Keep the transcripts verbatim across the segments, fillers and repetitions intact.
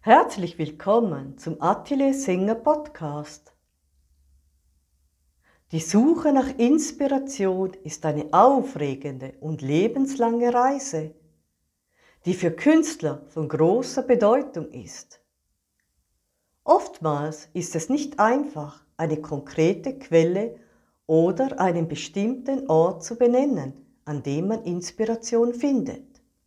Herzlich willkommen zum Atelier Sänger Podcast. Die Suche nach Inspiration ist eine aufregende und lebenslange Reise, die für Künstler von großer Bedeutung ist. Oftmals ist es nicht einfach, eine konkrete Quelle oder einen bestimmten Ort zu benennen, an dem man Inspiration findet.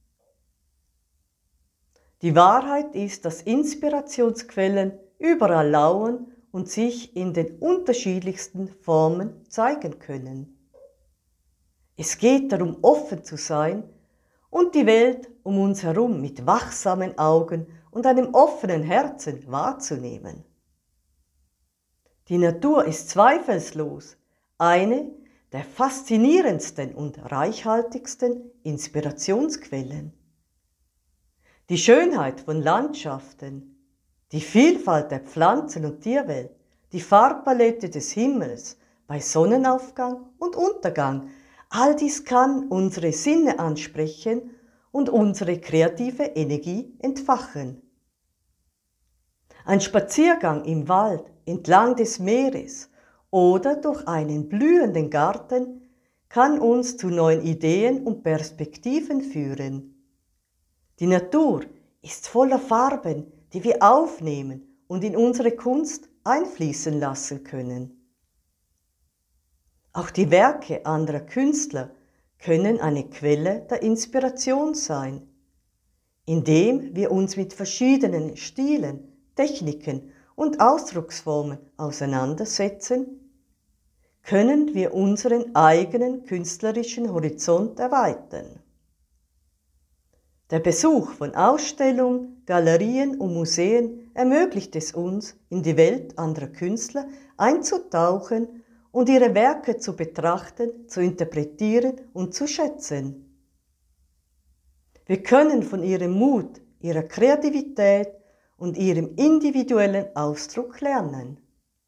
Die Wahrheit ist, dass Inspirationsquellen überall lauern und sich in den unterschiedlichsten Formen zeigen können. Es geht darum, offen zu sein und die Welt um uns herum mit wachsamen Augen und einem offenen Herzen wahrzunehmen. Die Natur ist zweifellos eine der faszinierendsten und reichhaltigsten Inspirationsquellen. Die Schönheit von Landschaften, die Vielfalt der Pflanzen- und Tierwelt, die Farbpalette des Himmels bei Sonnenaufgang und Untergang, all dies kann unsere Sinne ansprechen und unsere kreative Energie entfachen. Ein Spaziergang im Wald, entlang des Meeres oder durch einen blühenden Garten kann uns zu neuen Ideen und Perspektiven führen. Die Natur ist voller Farben, die wir aufnehmen und in unsere Kunst einfließen lassen können. Auch die Werke anderer Künstler können eine Quelle der Inspiration sein. Indem wir uns mit verschiedenen Stilen, Techniken und Ausdrucksformen auseinandersetzen, können wir unseren eigenen künstlerischen Horizont erweitern. Der Besuch von Ausstellungen, Galerien und Museen ermöglicht es uns, in die Welt anderer Künstler einzutauchen und ihre Werke zu betrachten, zu interpretieren und zu schätzen. Wir können von ihrem Mut, ihrer Kreativität und ihrem individuellen Ausdruck lernen.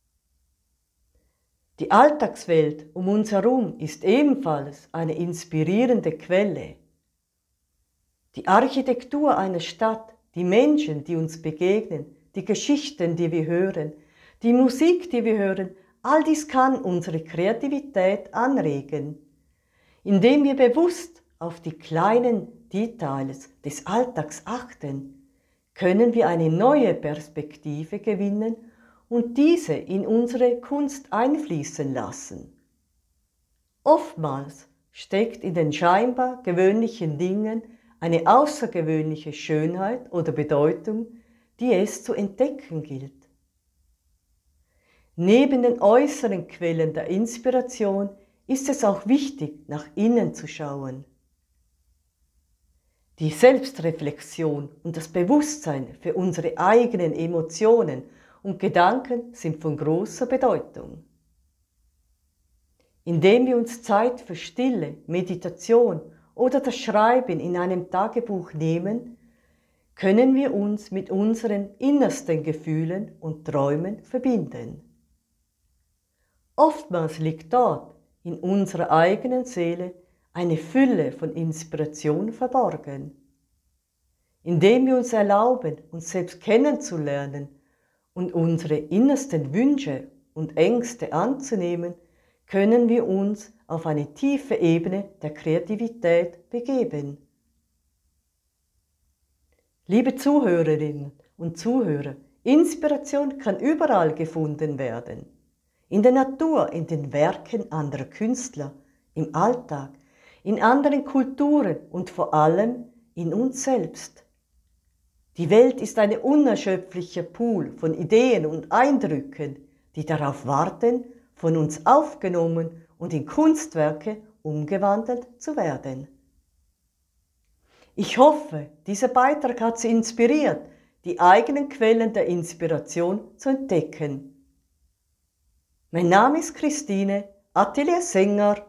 Die Alltagswelt um uns herum ist ebenfalls eine inspirierende Quelle. Die Architektur einer Stadt, die Menschen, die uns begegnen, die Geschichten, die wir hören, die Musik, die wir hören, all dies kann unsere Kreativität anregen. Indem wir bewusst auf die kleinen Details des Alltags achten, können wir eine neue Perspektive gewinnen und diese in unsere Kunst einfließen lassen. Oftmals steckt in den scheinbar gewöhnlichen Dingen eine außergewöhnliche Schönheit oder Bedeutung, die es zu entdecken gilt. Neben den äußeren Quellen der Inspiration ist es auch wichtig, nach innen zu schauen. Die Selbstreflexion und das Bewusstsein für unsere eigenen Emotionen und Gedanken sind von großer Bedeutung. Indem wir uns Zeit für Stille, Meditation oder das Schreiben in einem Tagebuch nehmen, können wir uns mit unseren innersten Gefühlen und Träumen verbinden. Oftmals liegt dort in unserer eigenen Seele eine Fülle von Inspiration verborgen. Indem wir uns erlauben, uns selbst kennenzulernen und unsere innersten Wünsche und Ängste anzunehmen, können wir uns auf eine tiefe Ebene der Kreativität begeben. Liebe Zuhörerinnen und Zuhörer, Inspiration kann überall gefunden werden. In der Natur, in den Werken anderer Künstler, im Alltag, in anderen Kulturen und vor allem in uns selbst. Die Welt ist ein unerschöpflicher Pool von Ideen und Eindrücken, die darauf warten, von uns aufgenommen und in Kunstwerke umgewandelt zu werden. Ich hoffe, dieser Beitrag hat Sie inspiriert, die eigenen Quellen der Inspiration zu entdecken. Mein Name ist Christine, Atelier Sänger.